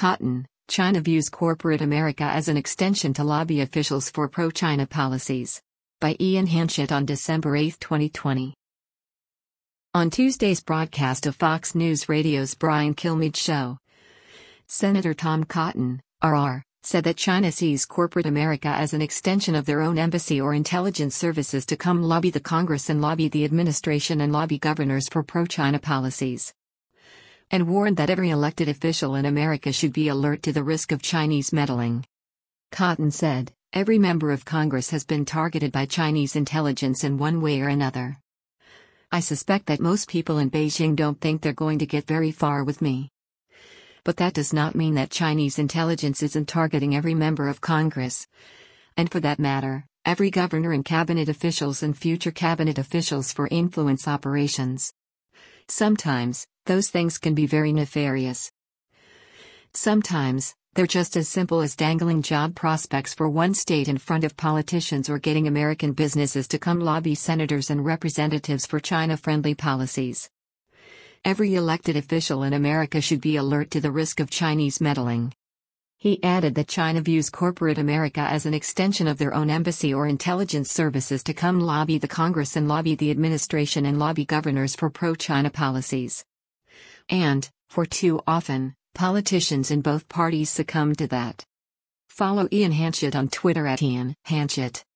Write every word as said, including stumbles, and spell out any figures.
Cotton, China views corporate America as an extension to lobby officials for pro-China policies. By Ian Hanchett on December eighth, twenty twenty. On Tuesday's broadcast of Fox News Radio's Brian Kilmeade show, Senator Tom Cotton, R R, said that China sees corporate America as an extension of their own embassy or intelligence services to come lobby the Congress and lobby the administration and lobby governors for pro-China policies, and warned that every elected official in America should be alert to the risk of Chinese meddling. Cotton said, "Every member of Congress has been targeted by Chinese intelligence in one way or another. I suspect that most people in Beijing don't think they're going to get very far with me. But that does not mean that Chinese intelligence isn't targeting every member of Congress. And for that matter, every governor and cabinet officials and future cabinet officials for influence operations. Sometimes, those things can be very nefarious. Sometimes, they're just as simple as dangling job prospects for one state in front of politicians or getting American businesses to come lobby senators and representatives for China-friendly policies. Every elected official in America should be alert to the risk of Chinese meddling." He added that China views corporate America as an extension of their own embassy or intelligence services to come lobby the Congress and lobby the administration and lobby governors for pro-China policies. And, for too often, politicians in both parties succumb to that. Follow Ian Hanchett on Twitter at Ian Hanchett.